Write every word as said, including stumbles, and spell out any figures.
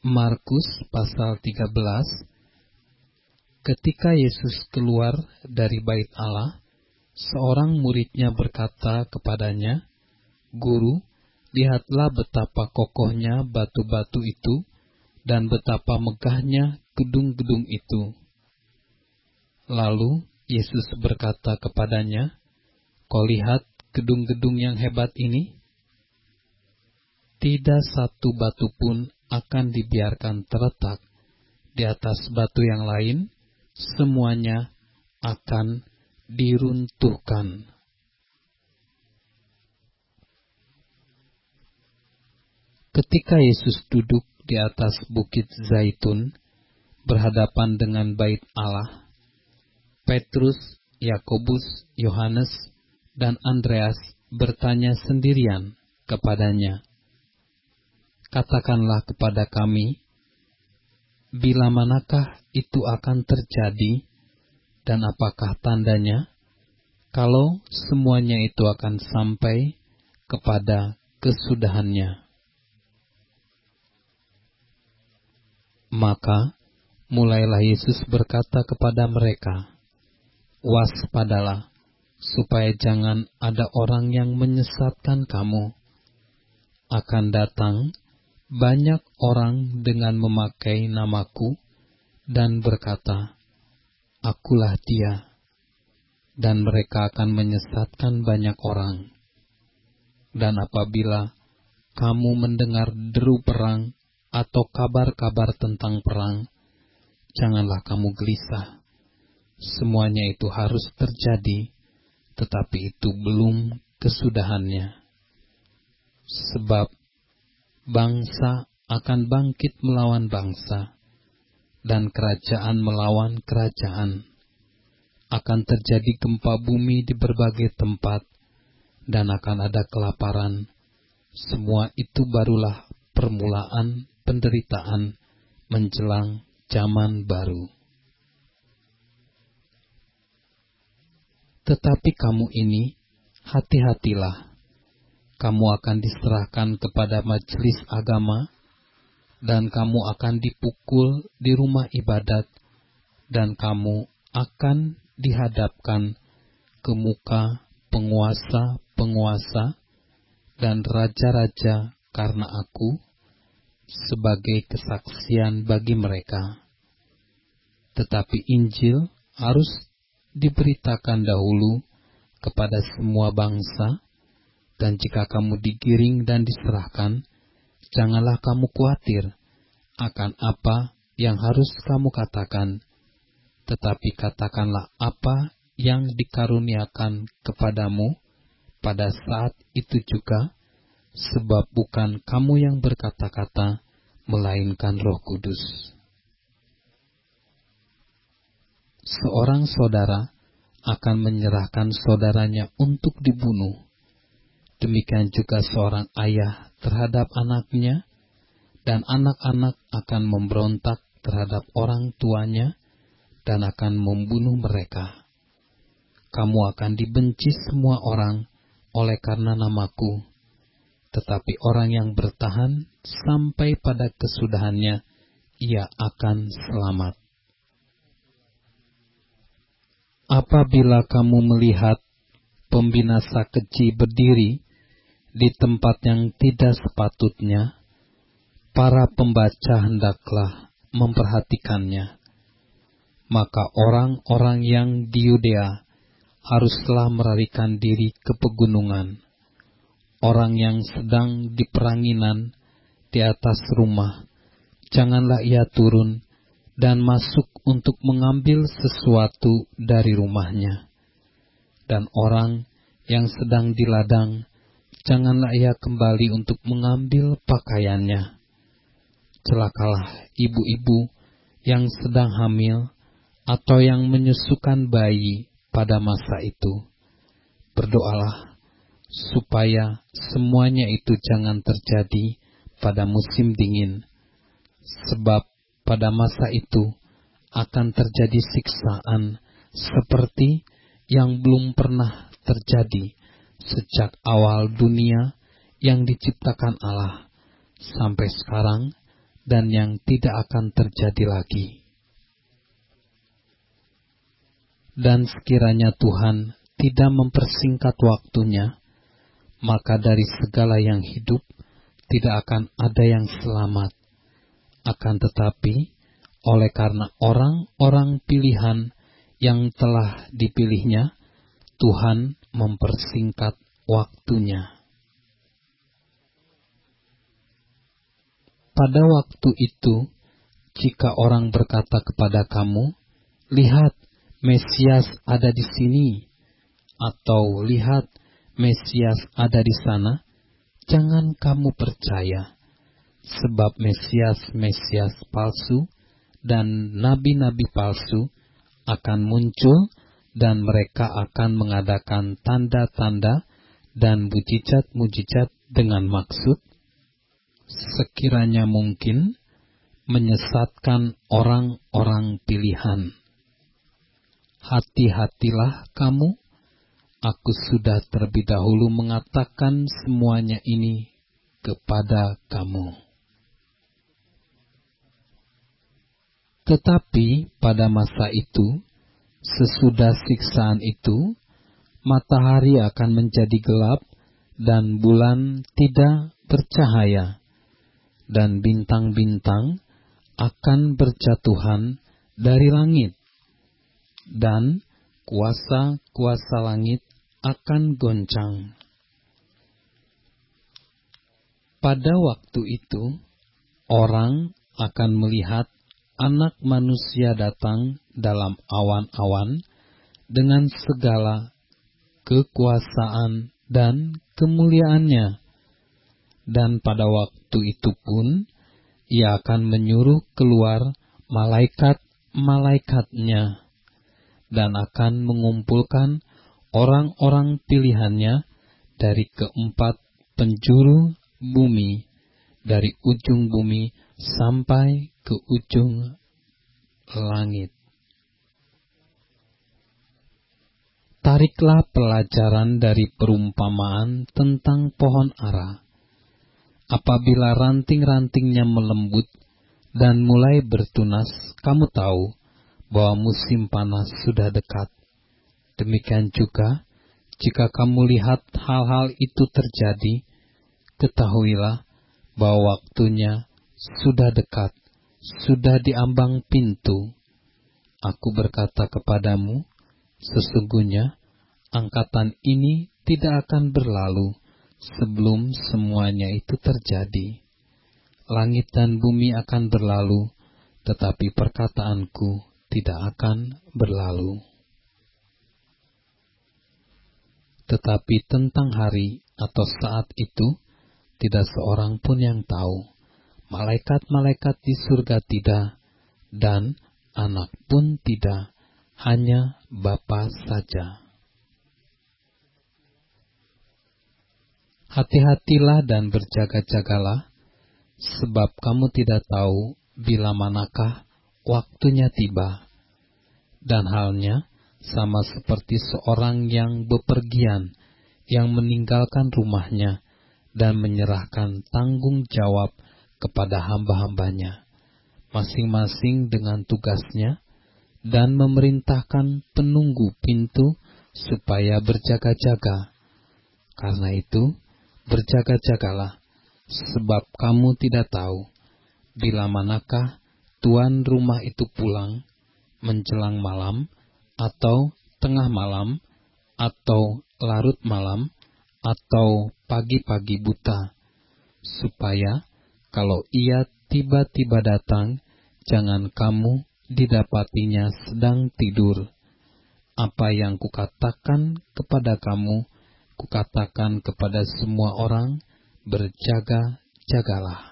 Markus pasal tiga belas. Ketika Yesus keluar dari bait Allah, seorang muridnya berkata kepadanya, "Guru, lihatlah betapa kokohnya batu-batu itu dan betapa megahnya gedung-gedung itu." Lalu Yesus berkata kepadanya, "Kau lihat gedung-gedung yang hebat ini? Tidak satu batu pun akan dibiarkan terletak di atas batu yang lain, semuanya akan diruntuhkan." Ketika Yesus duduk di atas bukit Zaitun, berhadapan dengan bait Allah, Petrus, Yakobus, Yohanes, dan Andreas bertanya sendirian kepadanya, "Katakanlah kepada kami, bila manakah itu akan terjadi, dan apakah tandanya, kalau semuanya itu akan sampai kepada kesudahannya?" Maka mulailah Yesus berkata kepada mereka, "Waspadalah, supaya jangan ada orang yang menyesatkan kamu. Akan datang banyak orang dengan memakai namaku dan berkata, 'Akulah Dia,' dan mereka akan menyesatkan banyak orang. Dan apabila kamu mendengar deru perang atau kabar-kabar tentang perang, janganlah kamu gelisah. Semuanya itu harus terjadi, tetapi itu belum kesudahannya. Sebab bangsa akan bangkit melawan bangsa, dan kerajaan melawan kerajaan. Akan terjadi gempa bumi di berbagai tempat, dan akan ada kelaparan. Semua itu barulah permulaan penderitaan menjelang zaman baru. Tetapi kamu ini, hati-hatilah. Kamu akan diserahkan kepada majelis agama, dan kamu akan dipukul di rumah ibadat, dan kamu akan dihadapkan ke muka penguasa-penguasa dan raja-raja karena aku, sebagai kesaksian bagi mereka. Tetapi Injil harus diberitakan dahulu kepada semua bangsa, dan jika kamu digiring dan diserahkan, janganlah kamu khawatir akan apa yang harus kamu katakan, tetapi katakanlah apa yang dikaruniakan kepadamu pada saat itu juga, sebab bukan kamu yang berkata-kata, melainkan Roh Kudus. Seorang saudara akan menyerahkan saudaranya untuk dibunuh. Demikian juga seorang ayah terhadap anaknya, dan anak-anak akan memberontak terhadap orang tuanya, dan akan membunuh mereka. Kamu akan dibenci semua orang oleh karena namaku, tetapi orang yang bertahan sampai pada kesudahannya, ia akan selamat. Apabila kamu melihat pembinasa keji berdiri di tempat yang tidak sepatutnya, para pembaca hendaklah memperhatikannya. Maka orang-orang yang di Yudea haruslah melarikan diri ke pegunungan. Orang yang sedang di peranginan di atas rumah, janganlah ia turun dan masuk untuk mengambil sesuatu dari rumahnya. Dan orang yang sedang di ladang, janganlah ia kembali untuk mengambil pakaiannya. Celakalah ibu-ibu yang sedang hamil atau yang menyusukan bayi pada masa itu. Berdoalah supaya semuanya itu jangan terjadi pada musim dingin, sebab pada masa itu akan terjadi siksaan seperti yang belum pernah terjadi sejak awal dunia yang diciptakan Allah sampai sekarang, dan yang tidak akan terjadi lagi. Dan sekiranya Tuhan tidak mempersingkat waktunya, maka dari segala yang hidup tidak akan ada yang selamat. Akan tetapi, oleh karena orang-orang pilihan yang telah dipilihnya, Tuhan mempersingkat waktunya. Pada waktu itu, jika orang berkata kepada kamu, "Lihat, Mesias ada di sini," atau "Lihat, Mesias ada di sana," jangan kamu percaya, sebab Mesias-Mesias palsu dan nabi-nabi palsu akan muncul, dan mereka akan mengadakan tanda-tanda dan mujizat-mujizat dengan maksud, sekiranya mungkin, menyesatkan orang-orang pilihan. Hati-hatilah kamu, aku sudah terlebih dahulu mengatakan semuanya ini kepada kamu. Tetapi pada masa itu, sesudah siksaan itu, matahari akan menjadi gelap dan bulan tidak bercahaya, dan bintang-bintang akan berjatuhan dari langit, dan kuasa-kuasa langit akan goncang. Pada waktu itu, orang akan melihat Anak Manusia datang dalam awan-awan dengan segala kekuasaan dan kemuliaannya. Dan pada waktu itu pun, Ia akan menyuruh keluar malaikat-malaikatnya, dan akan mengumpulkan orang-orang pilihannya dari keempat penjuru bumi, dari ujung bumi sampai ke ujung langit. Tariklah pelajaran dari perumpamaan tentang pohon ara. Apabila ranting-rantingnya melembut dan mulai bertunas, kamu tahu bahwa musim panas sudah dekat. Demikian juga, jika kamu lihat hal-hal itu terjadi, ketahuilah bahwa waktunya sudah dekat, sudah diambang pintu. Aku berkata kepadamu, sesungguhnya angkatan ini tidak akan berlalu sebelum semuanya itu terjadi. Langit dan bumi akan berlalu, tetapi perkataanku tidak akan berlalu. Tetapi tentang hari atau saat itu, tidak seorang pun yang tahu. Malaikat-malaikat di surga tidak, dan anak pun tidak, hanya Bapa saja. Hati-hatilah dan berjaga-jagalah, sebab kamu tidak tahu bila manakah waktunya tiba. Dan halnya sama seperti seorang yang bepergian, yang meninggalkan rumahnya dan menyerahkan tanggung jawab kepada hamba-hambanya, masing-masing dengan tugasnya, dan memerintahkan penunggu pintu supaya berjaga-jaga. Karena itu, berjaga-jagalah, sebab kamu tidak tahu bila manakah tuan rumah itu pulang, menjelang malam, atau tengah malam, atau larut malam, atau pagi-pagi buta, supaya kalau ia tiba-tiba datang, jangan kamu didapatinya sedang tidur. Apa yang kukatakan kepada kamu, kukatakan kepada semua orang, berjaga-jagalah.